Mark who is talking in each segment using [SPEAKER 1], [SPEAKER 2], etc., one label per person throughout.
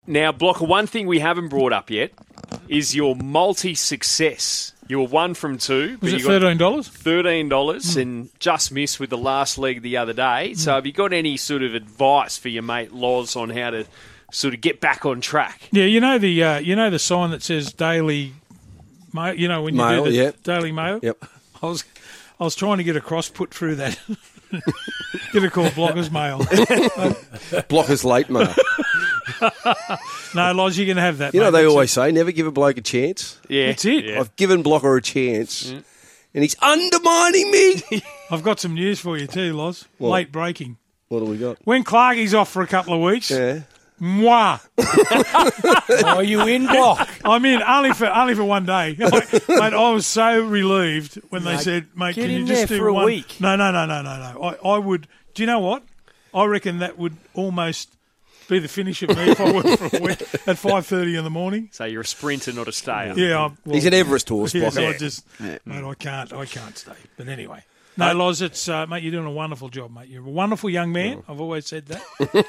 [SPEAKER 1] Now, Blocker, one thing we haven't brought up yet is your multi-success. You were 1 from 2.
[SPEAKER 2] Was it $13?
[SPEAKER 1] $13 and just missed with the last leg the other day. So have you got any sort of advice for your mate Loz on how to sort of get back on track?
[SPEAKER 2] Yeah, you know the sign that says Daily Mail, you know, when you
[SPEAKER 3] Mail,
[SPEAKER 2] do the
[SPEAKER 3] yep.
[SPEAKER 2] Daily Mail?
[SPEAKER 3] Yep.
[SPEAKER 2] I was trying to get a cross put through that. Get it called Blockers Mail.
[SPEAKER 3] Blockers late, mate.
[SPEAKER 2] No, Loz, you can have that.
[SPEAKER 3] You know,
[SPEAKER 2] mate.
[SPEAKER 3] they
[SPEAKER 2] That's
[SPEAKER 3] always say, never give a bloke a chance.
[SPEAKER 1] Yeah.
[SPEAKER 2] That's it.
[SPEAKER 1] Yeah.
[SPEAKER 3] I've given Blocker a chance, and he's undermining me.
[SPEAKER 2] I've got some news for you too, Loz.
[SPEAKER 3] What?
[SPEAKER 2] Late breaking.
[SPEAKER 3] What do we got?
[SPEAKER 2] When Clarkie's off for a couple of weeks,
[SPEAKER 3] Yeah.
[SPEAKER 2] moi.
[SPEAKER 4] Are you in, Block?
[SPEAKER 2] I'm in only for one day. Mate, I was so relieved when they said, mate,
[SPEAKER 4] get
[SPEAKER 2] can you
[SPEAKER 4] in
[SPEAKER 2] just
[SPEAKER 4] there
[SPEAKER 2] do
[SPEAKER 4] for a
[SPEAKER 2] one?
[SPEAKER 4] week.
[SPEAKER 2] No. I would. Do you know what? I reckon that would almost be the finish of me if I worked for a week at 5:30 in the morning.
[SPEAKER 1] So you're a sprinter, not a stayer.
[SPEAKER 2] Yeah,
[SPEAKER 3] He's an Everest horse,
[SPEAKER 2] Yes,
[SPEAKER 3] Blocker.
[SPEAKER 2] mate, I can't stay. But anyway. No, Loz, it's mate, you're doing a wonderful job, mate. You're a wonderful young man. I've always said that.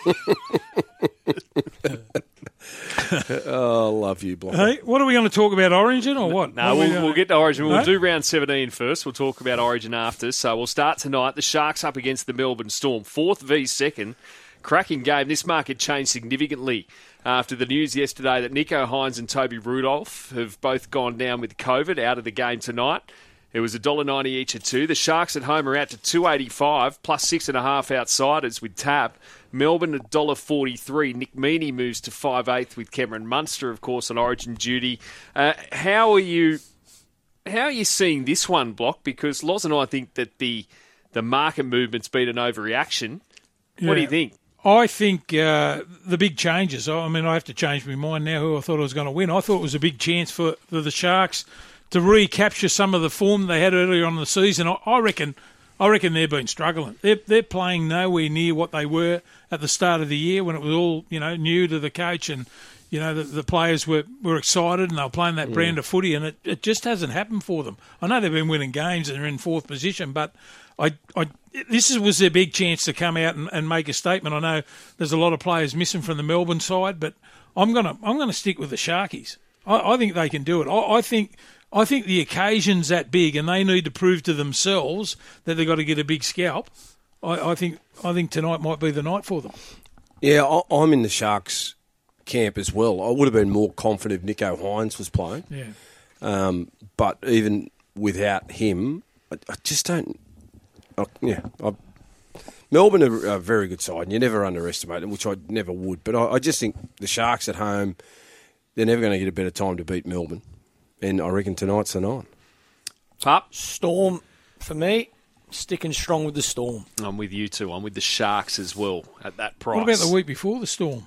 [SPEAKER 3] Oh, I love you, Blocker.
[SPEAKER 2] Hey, what are we going to talk about, Origin or what?
[SPEAKER 1] No,
[SPEAKER 2] What are we
[SPEAKER 1] we'll
[SPEAKER 2] doing?
[SPEAKER 1] get to Origin. We'll
[SPEAKER 2] No?
[SPEAKER 1] do round 17 first. We'll talk about Origin after. So we'll start tonight. The Sharks up against the Melbourne Storm. 4th v 2nd. Cracking game. This market changed significantly after the news yesterday that Nico Hines and Toby Rudolph have both gone down with COVID, out of the game tonight. It was $1.90 each at 2. The Sharks at home are out to $2.85 plus 6.5 outsiders with Tab. Melbourne $1.43. Nick Meaney moves to 5/8 with Cameron Munster, of course, on Origin duty. How are you seeing this one, Block? Because Loz and I think that the market movement's been an overreaction. What do you think?
[SPEAKER 2] I think the big changes. I mean, I have to change my mind now who I thought I was going to win. I thought it was a big chance for the Sharks to recapture some of the form they had earlier on in the season. I reckon they've been struggling. They're playing nowhere near what they were at the start of the year when it was all new to the coach and the players were excited and they were playing that brand of footy, and it just hasn't happened for them. I know they've been winning games and they're in 4th position, but this was their big chance to come out and make a statement. I know there's a lot of players missing from the Melbourne side, but I'm gonna stick with the Sharkies. I think they can do it. I think the occasion's that big, and they need to prove to themselves that they've got to get a big scalp. I think tonight might be the night for them.
[SPEAKER 3] Yeah, I'm in the Sharks camp as well. I would have been more confident if Nico Hines was playing.
[SPEAKER 2] Yeah.
[SPEAKER 3] But even without him, I just don't... Melbourne are a very good side, and you never underestimate them, which I never would. But I just think the Sharks at home, they're never going to get a better time to beat Melbourne. And I reckon tonight's the night.
[SPEAKER 1] Pup?
[SPEAKER 4] Storm, for me, sticking strong with the Storm.
[SPEAKER 1] I'm with you too. I'm with the Sharks as well at that price.
[SPEAKER 2] What about the week before the Storm?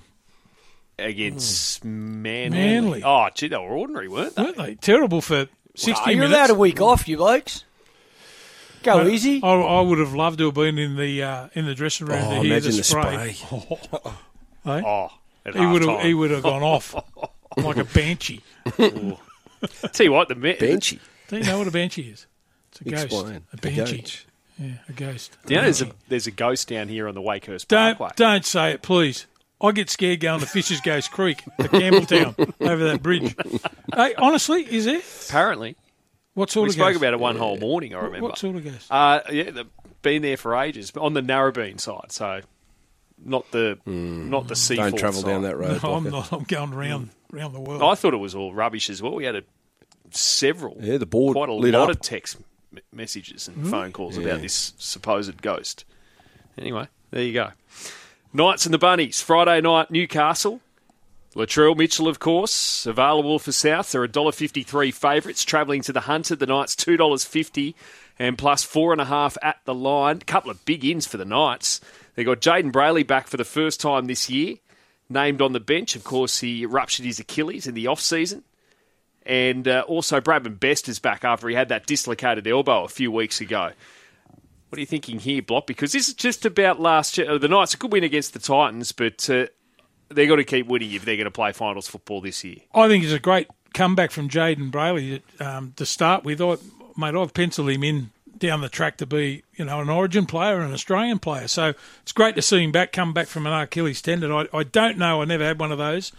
[SPEAKER 1] Against Manly.
[SPEAKER 2] Manly.
[SPEAKER 1] Oh, gee, they were ordinary, weren't they?
[SPEAKER 2] Weren't they? Terrible for 60
[SPEAKER 4] You're
[SPEAKER 2] minutes.
[SPEAKER 4] allowed a week off, you blokes. Go easy.
[SPEAKER 2] I would have loved to have been in the dressing room to hear the
[SPEAKER 3] imagine
[SPEAKER 2] spray. Hey?
[SPEAKER 1] Oh, at
[SPEAKER 2] He
[SPEAKER 1] half-time.
[SPEAKER 2] would have gone off like a banshee.
[SPEAKER 1] Tell you what,
[SPEAKER 3] Benchy.
[SPEAKER 2] Do you know what a banshee is? It's a ghost.
[SPEAKER 3] Explain.
[SPEAKER 2] A banshee.
[SPEAKER 3] ghost.
[SPEAKER 2] Yeah, a ghost.
[SPEAKER 1] there's a ghost down here on the Wakehurst
[SPEAKER 2] Don't
[SPEAKER 1] Parkway.
[SPEAKER 2] say it, please. I get scared going to Fisher's Ghost Creek at Campbelltown over that bridge. Hey, honestly, is there?
[SPEAKER 1] Apparently.
[SPEAKER 2] What sort
[SPEAKER 1] We
[SPEAKER 2] of
[SPEAKER 1] spoke
[SPEAKER 2] ghost?
[SPEAKER 1] about it one whole morning, I remember.
[SPEAKER 2] What sort of ghost?
[SPEAKER 1] Yeah, they've been there for ages, but on the Narrabeen side, so not the Seaforth
[SPEAKER 3] Don't travel
[SPEAKER 1] side.
[SPEAKER 3] down that road.
[SPEAKER 2] No, I'm
[SPEAKER 3] Blocker.
[SPEAKER 2] not. I'm going around the world.
[SPEAKER 1] I thought it was all rubbish as well. We had several,
[SPEAKER 3] Yeah, the board
[SPEAKER 1] quite a
[SPEAKER 3] lit
[SPEAKER 1] lot
[SPEAKER 3] up.
[SPEAKER 1] of text messages and phone calls about this supposed ghost. Anyway, there you go. Knights and the Bunnies, Friday night, Newcastle. Latrell Mitchell, of course, available for South. They're $1.53 favourites, travelling to the Hunter. The Knights $2.50 and plus 4.5 at the line. A couple of big ins for the Knights. They got Jaden Brayley back for the first time this year, named on the bench. Of course, he ruptured his Achilles in the off-season. And also Bradman Best is back after he had that dislocated elbow a few weeks ago. What are you thinking here, Block? Because this is just about last year. The Knights, a good win against the Titans, but they've got to keep winning if they're going to play finals football this year.
[SPEAKER 2] I think it's a great comeback from Jaden Brayley to start with. I've penciled him in down the track to be, an Origin player and an Australian player. So it's great to see him come back from an Achilles tendon. I don't know. I never had one of those.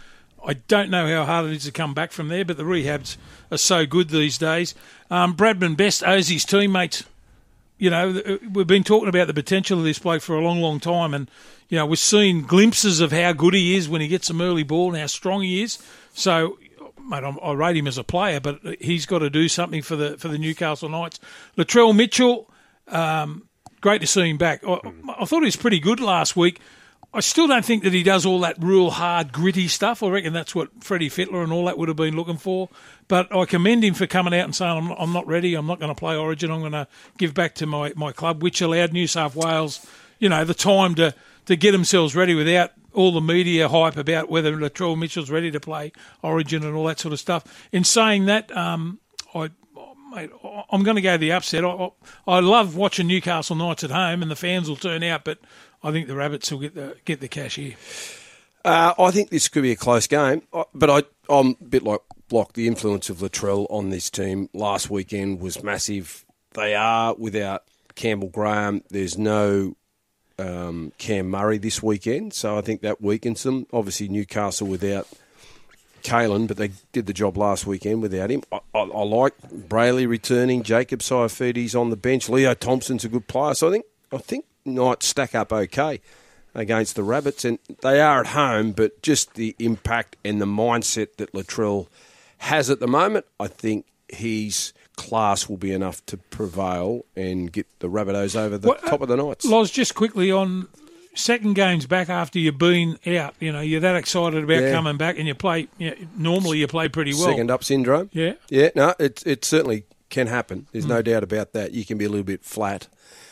[SPEAKER 2] I don't know how hard it is to come back from there, but the rehabs are so good these days. Bradman Best owes his teammates. You know, we've been talking about the potential of this bloke for a long, long time, and you know, we've seen glimpses of how good he is when he gets some early ball and how strong he is. So, mate, I rate him as a player, but he's got to do something for the Newcastle Knights. Latrell Mitchell, great to see him back. I thought he was pretty good last week. I still don't think that he does all that real hard, gritty stuff. I reckon that's what Freddie Fittler and all that would have been looking for. But I commend him for coming out and saying, I'm not ready, I'm not going to play Origin, I'm going to give back to my club, which allowed New South Wales, you know, the time to get themselves ready without all the media hype about whether Latrell Mitchell's ready to play Origin and all that sort of stuff. In saying that, I'm going to go the upset. I love watching Newcastle Knights at home, and the fans will turn out, but I think the Rabbits will get the cash here.
[SPEAKER 3] I think this could be a close game, but I'm a bit like Block. The influence of Latrell on this team last weekend was massive. They are without Campbell Graham. There's no Cam Murray this weekend, so I think that weakens them. Obviously, Newcastle without Kalen, but they did the job last weekend without him. I like Brayley returning. Jacob Saifides on the bench. Leo Thompson's a good player, so I think Knights stack up okay against the Rabbits, and they are at home, but just the impact and the mindset that Latrell has at the moment, I think his class will be enough to prevail and get the Rabbitohs over the top of the Knights.
[SPEAKER 2] Loz, just quickly on second games back after you've been out, you know, you're that excited about coming back, and you play, normally you play pretty well.
[SPEAKER 3] Second up syndrome.
[SPEAKER 2] Yeah.
[SPEAKER 3] Yeah, no, it certainly can happen. There's no doubt about that. You can be a little bit flat.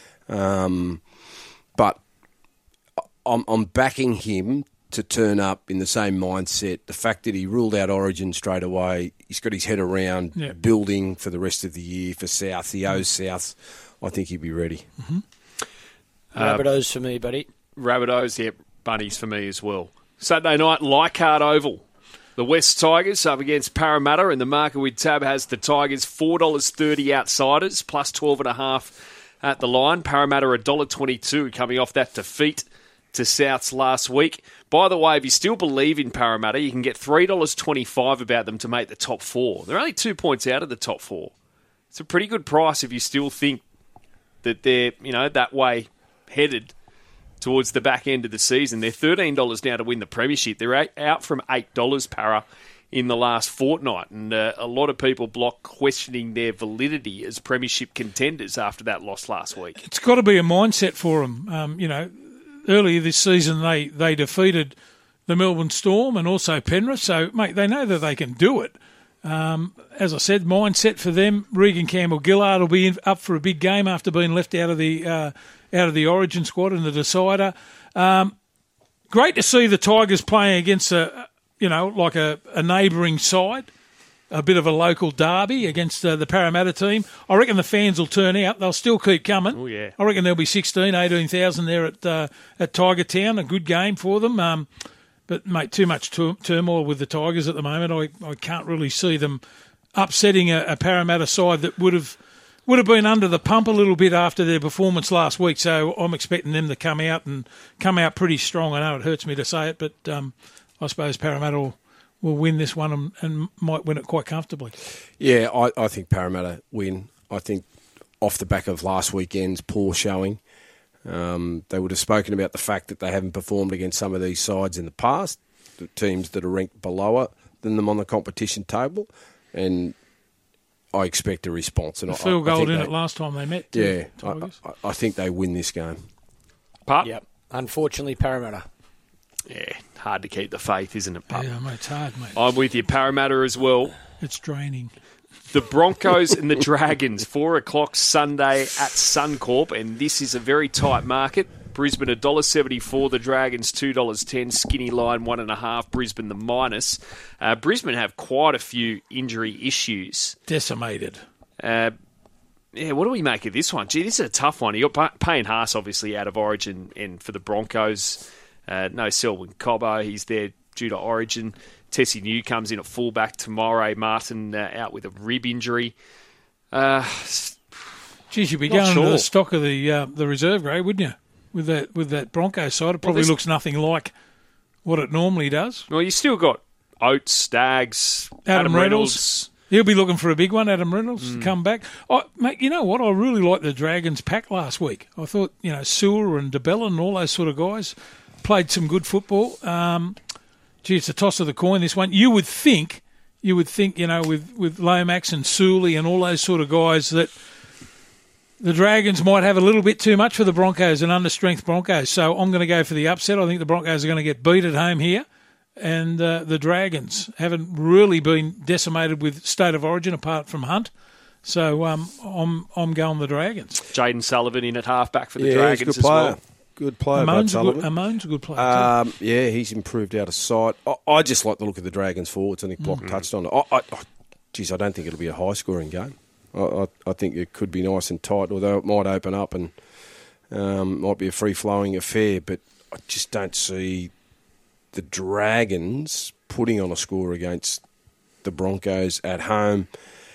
[SPEAKER 3] But I'm backing him to turn up in the same mindset. The fact that he ruled out Origin straight away, he's got his head around building for the rest of the year for South. He owes South. I think he'd be ready.
[SPEAKER 4] Mm-hmm. Rabbitohs for me, buddy.
[SPEAKER 1] Rabbitohs, Bunnies for me as well. Saturday night, Leichhardt Oval. The West Tigers up against Parramatta, and the market with tab has the Tigers $4.30 outsiders, plus 12.5 at the line. Parramatta $1.22 coming off that defeat to Souths last week. By the way, if you still believe in Parramatta, you can get $3.25 about them to make the top four. They're only 2 points out of the top four. It's a pretty good price if you still think that they're, that way headed towards the back end of the season. They're $13 now to win the premiership. They're out from $8, Para, in the last fortnight. And a lot of people questioning their validity as premiership contenders after that loss last week.
[SPEAKER 2] It's got to be a mindset for them. Earlier this season, they defeated the Melbourne Storm and also Penrith. So, mate, they know that they can do it. As I said, mindset for them. Regan Campbell-Gillard will be up for a big game after being left out of the Origin squad in the decider. Great to see the Tigers playing against a neighbouring side, a bit of a local derby against the Parramatta team. I reckon the fans will turn out. They'll still keep coming.
[SPEAKER 1] Oh, yeah.
[SPEAKER 2] I reckon there'll be 18,000 there at Tiger Town. A good game for them. But, mate, too much turmoil with the Tigers at the moment. I can't really see them upsetting a Parramatta side that would have been under the pump a little bit after their performance last week. So I'm expecting them to come out pretty strong. I know it hurts me to say it, but I suppose Parramatta will win this one and might win it quite comfortably.
[SPEAKER 3] Yeah, I think Parramatta win. I think off the back of last weekend's poor showing, they would have spoken about the fact that they haven't performed against some of these sides in the past, the teams that are ranked below than them on the competition table, and I expect a response. And
[SPEAKER 2] Phil Gold in it last time they met.
[SPEAKER 3] Yeah, I think they win this game.
[SPEAKER 1] Pup?
[SPEAKER 4] Yep. Unfortunately, Parramatta.
[SPEAKER 1] Yeah, hard to keep the faith, isn't it, Pup?
[SPEAKER 2] Yeah, mate, it's hard, mate.
[SPEAKER 1] I'm with you. Parramatta as well.
[SPEAKER 2] It's draining.
[SPEAKER 1] The Broncos and the Dragons, 4 o'clock Sunday at Suncorp, and this is a very tight market. Brisbane $1.74, the Dragons $2.10, skinny line 1.5, Brisbane the minus. Brisbane have quite a few injury issues.
[SPEAKER 2] Decimated.
[SPEAKER 1] What do we make of this one? Gee, this is a tough one. You got Payne Haas obviously out of Origin, and for the Broncos, no Selwyn Cobbo, he's there due to Origin. Tessie New comes in at fullback. Tomorrow Martin out with a rib injury.
[SPEAKER 2] Geez, you'd be going to the stock of the reserve grade, wouldn't you? With that Broncos side, it probably looks nothing like what it normally does.
[SPEAKER 1] Well, you still got Oates, Staggs,
[SPEAKER 2] Adam Reynolds. He'll be looking for a big one, Adam Reynolds, to come back. Mate, you know what? I really liked the Dragons pack last week. I thought, Sewer and DeBella and all those sort of guys played some good football. It's a toss of the coin, this one. You would think, with Lomax and Sully and all those sort of guys that the Dragons might have a little bit too much for the Broncos and understrength Broncos. So I'm going to go for the upset. I think the Broncos are going to get beat at home here. And the Dragons haven't really been decimated with state of origin apart from Hunt. So I'm going the Dragons.
[SPEAKER 1] Jaden Sullivan in at halfback for the Dragons as well.
[SPEAKER 3] Good player,
[SPEAKER 2] Amon's a good player too.
[SPEAKER 3] Yeah, he's improved out of sight. I just like the look of the Dragons forwards. I think Block touched on it. I don't think it'll be a high-scoring game. I think it could be nice and tight, although it might open up and might be a free-flowing affair. But I just don't see the Dragons putting on a score against the Broncos at home.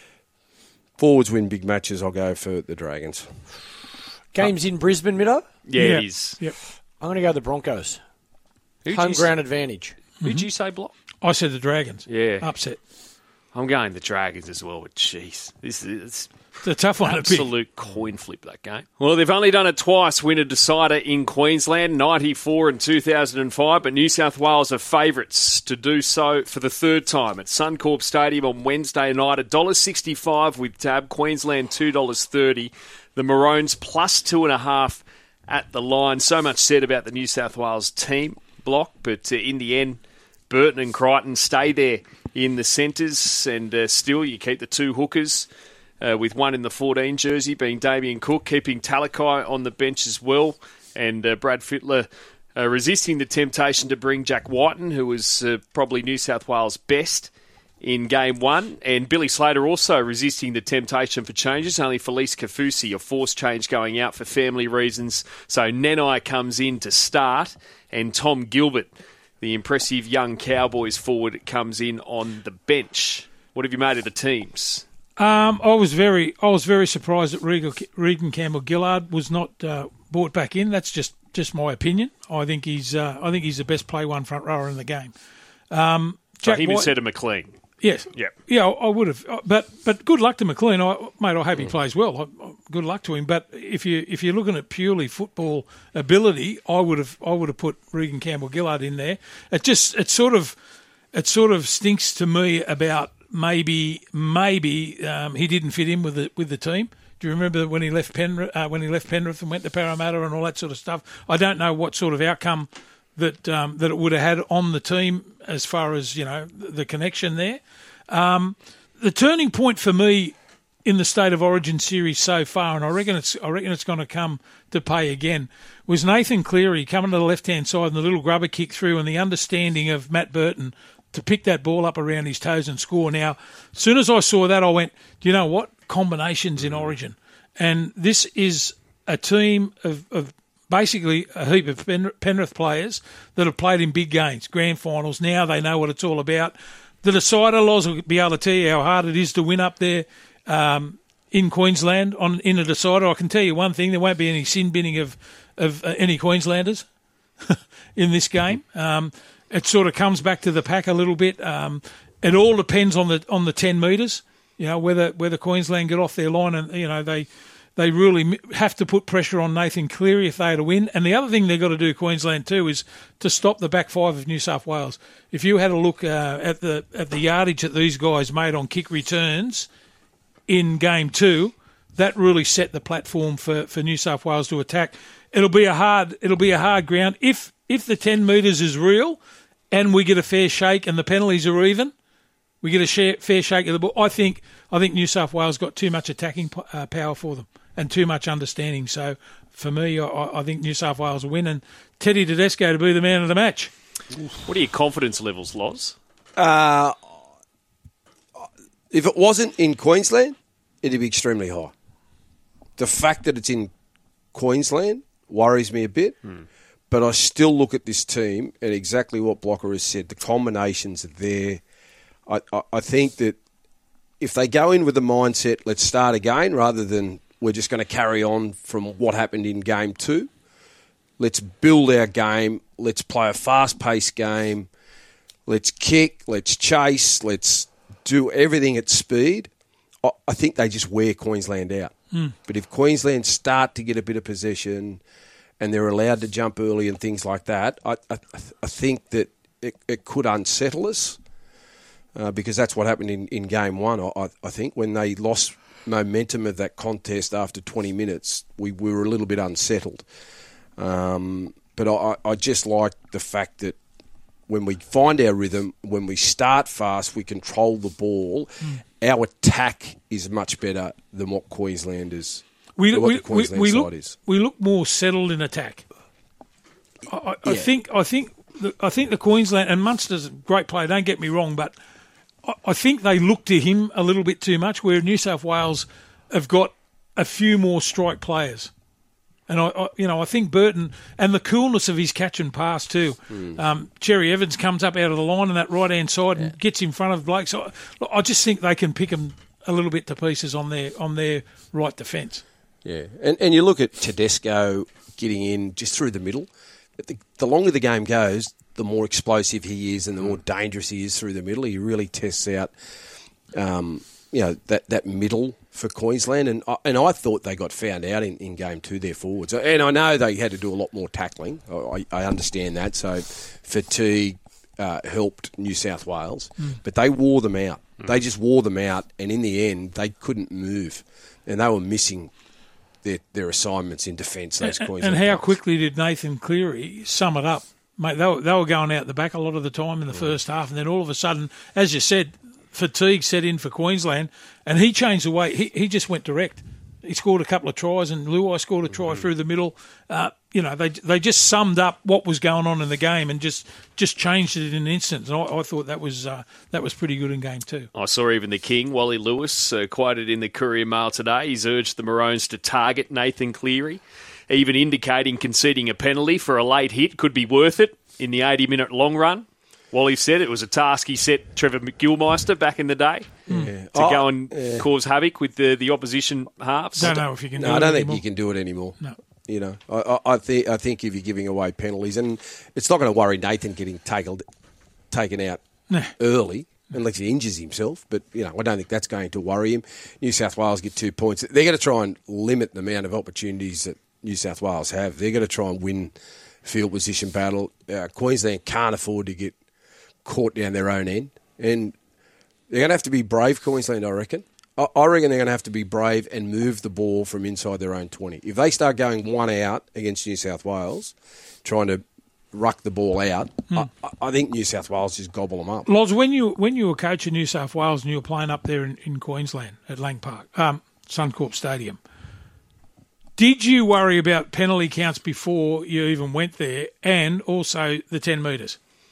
[SPEAKER 3] Forwards win big matches. I'll go for the Dragons.
[SPEAKER 4] Game's in Brisbane, Middo?
[SPEAKER 1] Yeah, it is.
[SPEAKER 2] Yep.
[SPEAKER 4] I'm going to go the Broncos.
[SPEAKER 1] Who'd
[SPEAKER 4] Home
[SPEAKER 1] you
[SPEAKER 4] ground advantage.
[SPEAKER 1] Who'd you say, Block?
[SPEAKER 2] I said the Dragons.
[SPEAKER 1] Yeah.
[SPEAKER 2] Upset.
[SPEAKER 1] I'm going the Dragons as well, but jeez. This is
[SPEAKER 2] It's a tough one.
[SPEAKER 1] absolute coin flip, that game. Well, they've only done it twice, win a decider in Queensland, 94 and 2005, but New South Wales are favourites to do so for the third time at Suncorp Stadium on Wednesday night. $1.65 with tab, Queensland $2.30. The Maroons plus 2.5 at the line. So much said about the New South Wales team, Block, but in the end, Burton and Crichton stay there in the centres, and still you keep the two hookers, with one in the 14 jersey being Damien Cook, keeping Talakai on the bench as well, and Brad Fittler resisting the temptation to bring Jack Whiten, who was probably New South Wales' best in Game 1, and Billy Slater also resisting the temptation for changes, only Felice Kafusi, a forced change going out for family reasons. So Nenai comes in to start, and Tom Gilbert, the impressive young Cowboys forward, comes in on the bench. What have you made of the teams?
[SPEAKER 2] I was very surprised that Regan Campbell-Gillard was not brought back in. That's just my opinion. I think he's the best play one front rower in the game.
[SPEAKER 1] Jack White instead of McLean.
[SPEAKER 2] Yes.
[SPEAKER 1] Yep.
[SPEAKER 2] Yeah, I would have. But good luck to McLean. I hope he plays well. Good luck to him. But if you're looking at purely football ability, I would have put Regan Campbell-Gillard in there. It sort of stinks to me about maybe he didn't fit in with the team. Do you remember when he left Penrith and went to Parramatta and all that sort of stuff? I don't know what sort of outcome that it would have had on the team as far as the connection there. The turning point for me in the State of Origin series so far, and I reckon it's going to come to pay again, was Nathan Cleary coming to the left-hand side and the little grubber kick through, and the understanding of Matt Burton to pick that ball up around his toes and score. Now, as soon as I saw that, I went, do you know what? Combinations in Origin. And this is a team of basically a heap of Penrith players that have played in big games, grand finals. Now they know what it's all about. The decider, Loz will be able to tell you how hard it is to win up there in Queensland in a decider. I can tell you one thing, there won't be any sin binning of any Queenslanders in this game. It sort of comes back to the pack a little bit. It all depends on the 10 metres, whether Queensland get off their line, and they really have to put pressure on Nathan Cleary if they are to win. And the other thing they've got to do, Queensland too, is to stop the back five of New South Wales. If you had a look at the yardage that these guys made on kick returns in Game 2, that really set the platform for New South Wales to attack. It'll be a hard ground if the 10 metres is real, and we get a fair shake and the penalties are even. We get a fair shake of the ball. I think New South Wales got too much attacking power for them and too much understanding. So for me, I think New South Wales will win, and Teddy Tedesco to be the man of the match.
[SPEAKER 1] What are your confidence levels, Loz?
[SPEAKER 3] If it wasn't in Queensland, it'd be extremely high. The fact that it's in Queensland worries me a bit. But I still look at this team and exactly what Blocker has said. The combinations are there. I think that if they go in with the mindset, let's start again, rather than we're just going to carry on from what happened in Game 2, let's build our game. Let's play a fast-paced game. let's kick, let's chase, let's do everything at speed, I think they just wear Queensland out. But if Queensland start to get a bit of possession and they're allowed to jump early and things like that, I think that it could unsettle us because that's what happened in Game 1, I think, when they lost momentum of that contest after 20 minutes. We were a little bit unsettled. But I just like the fact that when we find our rhythm, when we start fast, we control the ball, our attack is much better than what Queensland is. The Queensland side is.
[SPEAKER 2] We look more settled in attack. I think the Queensland, and Munster's a great player, don't get me wrong, but I think they look to him a little bit too much, where New South Wales have got a few more strike players. And I think Burton, and the coolness of his catch and pass too. Cherry Evans comes up out of the line on that right hand side and gets in front of Blake. So I just think they can pick him a little bit to pieces on their right defence.
[SPEAKER 3] Yeah, and you look at Tedesco getting in just through the middle. The longer the game goes, the more explosive he is and the more dangerous he is through the middle. He really tests out, that middle for Queensland, and I thought they got found out in Game 2, their forwards. And I know they had to do a lot more tackling. I understand that. So fatigue helped New South Wales, but they wore them out. They just wore them out, and in the end, they couldn't move, and they were missing their assignments in defence. Those Queensland
[SPEAKER 2] and how
[SPEAKER 3] players.
[SPEAKER 2] quickly did Nathan Cleary sum it up, mate? They were going out the back a lot of the time in the first half, and then all of a sudden, as you said, fatigue set in for Queensland, and he changed the way. He just went direct. He scored a couple of tries, and Luai scored a try through the middle. They just summed up what was going on in the game and just changed it in an instant. And I thought that was pretty good in Game 2.
[SPEAKER 1] I saw even the King, Wally Lewis, quoted in the Courier Mail today. He's urged the Maroons to target Nathan Cleary, even indicating conceding a penalty for a late hit could be worth it in the 80-minute long run. Wally said it was a task he set Trevor McGillmeister back in the day to go and cause havoc with the opposition halves.
[SPEAKER 2] Don't know if you can do it
[SPEAKER 3] I don't think
[SPEAKER 2] anymore.
[SPEAKER 3] you can do it anymore.
[SPEAKER 2] No.
[SPEAKER 3] You know, I think if you're giving away penalties, and it's not going to worry Nathan getting taken out early unless he injures himself. But I don't think that's going to worry him. New South Wales get 2 points. They're going to try and limit the amount of opportunities that New South Wales have. They're going to try and win field position battle. Queensland can't afford to get caught down their own end, and they're going to have to be brave, Queensland, I reckon. I reckon they're going to have to be brave and move the ball from inside their own 20. If they start going one out against New South Wales, trying to ruck the ball out, I think New South Wales just gobble them up.
[SPEAKER 2] Loz, when you were coaching New South Wales and you were playing up there in Queensland at Lang Park, Suncorp Stadium, did you worry about penalty counts before you even went there, and also the 10 metres?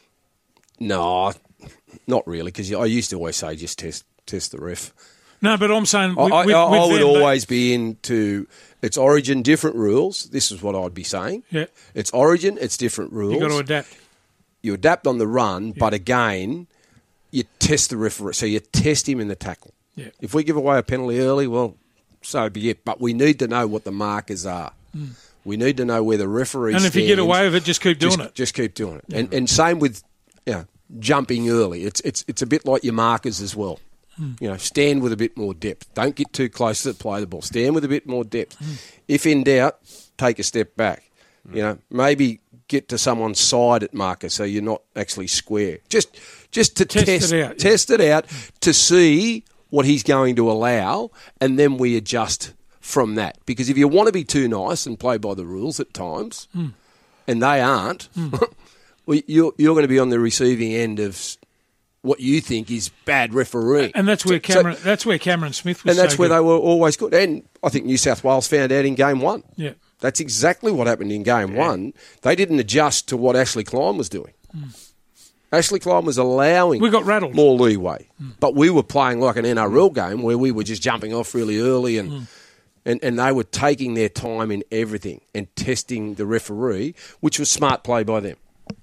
[SPEAKER 3] No, not really, because I used to always say just test the ref.
[SPEAKER 2] No, but I'm saying
[SPEAKER 3] I would
[SPEAKER 2] them,
[SPEAKER 3] always be into its origin, different rules. This is what I'd be saying.
[SPEAKER 2] Yeah.
[SPEAKER 3] It's origin, it's different rules.
[SPEAKER 2] You've got to adapt.
[SPEAKER 3] You adapt on the run, but again, you test the referee. So you test him in the tackle.
[SPEAKER 2] Yeah.
[SPEAKER 3] If we give away a penalty early, well, so be it. But we need to know what the markers are. We need to know where the referee stands.
[SPEAKER 2] And if you get away with it, just keep doing it.
[SPEAKER 3] Just keep doing it. Yeah. And same with jumping early. It's a bit like your markers as well. Stand with a bit more depth. Don't get too close to play the ball. Stand with a bit more depth. If in doubt, take a step back. Maybe get to someone's side at marker so you're not actually square. Just to test it out to see what he's going to allow, and then we adjust from that. Because if you want to be too nice and play by the rules at times, and they aren't, well, you're going to be on the receiving end of what you think is bad refereeing.
[SPEAKER 2] And that's where Cameron Smith was.
[SPEAKER 3] And that's
[SPEAKER 2] so
[SPEAKER 3] where
[SPEAKER 2] good.
[SPEAKER 3] they were always good. And I think New South Wales found out in Game 1.
[SPEAKER 2] Yeah.
[SPEAKER 3] That's exactly what happened in Game 1. They didn't adjust to what Ashley Klein was doing. Ashley Klein was allowing
[SPEAKER 2] we got rattled.
[SPEAKER 3] more leeway. But we were playing like an NRL game where we were just jumping off really early and they were taking their time in everything and testing the referee, which was smart play by them.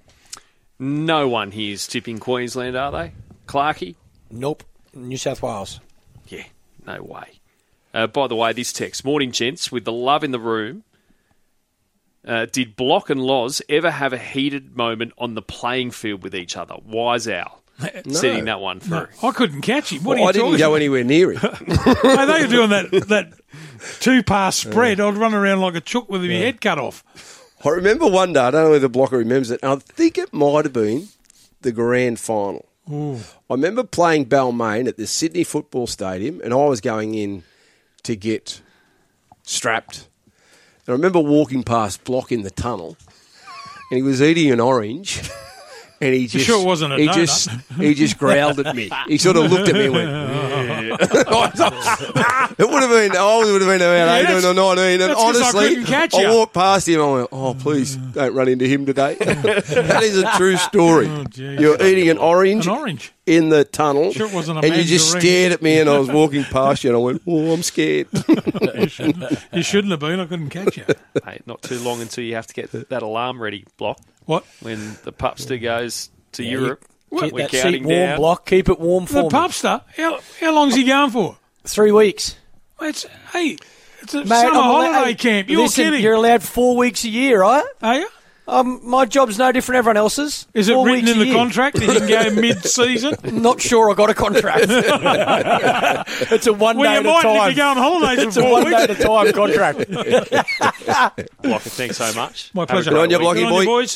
[SPEAKER 1] No one here's tipping Queensland, are they? Clarkey?
[SPEAKER 4] Nope. New South Wales.
[SPEAKER 1] Yeah, no way. By the way, this text, morning gents, with the love in the room, Did Block and Loz ever have a heated moment on the playing field with each other? Wise Owl. Setting that one through.
[SPEAKER 2] No, I couldn't catch him. What
[SPEAKER 3] Well,
[SPEAKER 2] are
[SPEAKER 3] I
[SPEAKER 2] you
[SPEAKER 3] didn't
[SPEAKER 2] talking
[SPEAKER 3] go
[SPEAKER 2] about?
[SPEAKER 3] anywhere near him.
[SPEAKER 2] Mate, they were doing that 2-pass spread. I'd run around like a chook with my head cut off.
[SPEAKER 3] I remember one day, I don't know whether Blocker remembers it, and I think it might have been the grand final.
[SPEAKER 2] Ooh.
[SPEAKER 3] I remember playing Balmain at the Sydney Football Stadium, and I was going in to get strapped. And I remember walking past Block in the tunnel, and he was eating an orange. And he just,
[SPEAKER 2] sure it wasn't a
[SPEAKER 3] he
[SPEAKER 2] donut?
[SPEAKER 3] he just growled at me. He sort of looked at me and went, "Yeah." It would have been, about 18 or 19. And
[SPEAKER 2] that's 'cause I
[SPEAKER 3] honestly,
[SPEAKER 2] couldn't catch
[SPEAKER 3] I
[SPEAKER 2] you.
[SPEAKER 3] walked past him and I went, "Oh, please don't run into him today." That is a true story.
[SPEAKER 2] geez.
[SPEAKER 3] You're eating an orange in the tunnel,
[SPEAKER 2] Sure it wasn't a
[SPEAKER 3] and you just
[SPEAKER 2] mandarin.
[SPEAKER 3] stared at me and I was walking past you and I went, "Oh, I'm scared."
[SPEAKER 2] You shouldn't have been. I couldn't catch you.
[SPEAKER 1] Hey, not too long until you have to get that alarm ready, Block.
[SPEAKER 2] What?
[SPEAKER 1] When the pupster goes to Europe,
[SPEAKER 4] Keep
[SPEAKER 1] we're
[SPEAKER 4] that seat
[SPEAKER 1] counting
[SPEAKER 4] warm,
[SPEAKER 1] down.
[SPEAKER 4] Block. Keep it warm
[SPEAKER 2] The
[SPEAKER 4] for me.
[SPEAKER 2] pubster? How long's he going for?
[SPEAKER 4] 3 weeks.
[SPEAKER 2] It's a
[SPEAKER 4] Mate,
[SPEAKER 2] summer
[SPEAKER 4] I'm
[SPEAKER 2] holiday
[SPEAKER 4] allowed-
[SPEAKER 2] camp. You're
[SPEAKER 4] Listen,
[SPEAKER 2] kidding.
[SPEAKER 4] You're allowed 4 weeks a year, right?
[SPEAKER 2] Are you?
[SPEAKER 4] My job's no different than everyone else's.
[SPEAKER 2] Is it
[SPEAKER 4] 4
[SPEAKER 2] written
[SPEAKER 4] weeks
[SPEAKER 2] in
[SPEAKER 4] a
[SPEAKER 2] the
[SPEAKER 4] year.
[SPEAKER 2] contract that you can go mid-season?
[SPEAKER 4] Not sure I got a contract. It's a one
[SPEAKER 2] Well,
[SPEAKER 4] day
[SPEAKER 2] you
[SPEAKER 4] at a
[SPEAKER 2] might if
[SPEAKER 4] time.
[SPEAKER 2] you go on holidays
[SPEAKER 4] It's
[SPEAKER 2] for
[SPEAKER 4] a
[SPEAKER 2] 4
[SPEAKER 4] one day
[SPEAKER 2] weeks.
[SPEAKER 4] at a time contract.
[SPEAKER 1] Blocker, thanks so much.
[SPEAKER 2] My
[SPEAKER 1] Have a
[SPEAKER 2] pleasure.
[SPEAKER 1] great
[SPEAKER 3] Good on you,
[SPEAKER 1] week.
[SPEAKER 3] Blocky
[SPEAKER 2] Good on
[SPEAKER 3] boy.
[SPEAKER 2] you, boys.